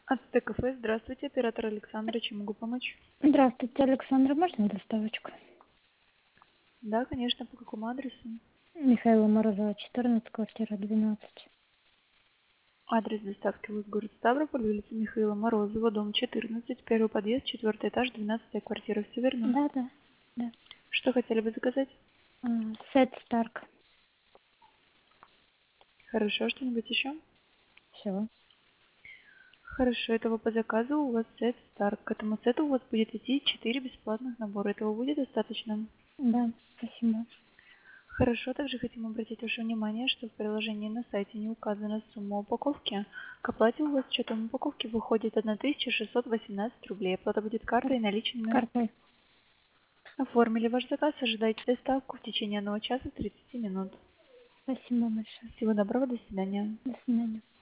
АТТ кафе, здравствуйте, оператор Александра, чем могу помочь? Здравствуйте, Александра. Можно доставочку? Да, конечно, по какому адресу? Михаила Морозова, 14, квартира 12. Адрес доставки у вас город Ставрополь, улица Михаила Морозова, дом 14, первый подъезд, 4 этаж, 12 квартира, все верно? Да. Что хотели бы заказать? Сет Старк. Хорошо, что-нибудь еще? Все. Хорошо, этого по заказу у вас сет Старк. К этому сету у вас будет идти 4 бесплатных набора. Этого будет достаточно? Да, спасибо. Хорошо, также хотим обратить ваше внимание, что в приложении на сайте не указана сумма упаковки. К оплате у вас с учетом упаковки выходит 1618 рублей. Оплата будет картой и наличными. Картой. Оформили ваш заказ, ожидайте доставку в течение 1 часа 30 минут. Спасибо большое. Всего доброго, до свидания. До свидания.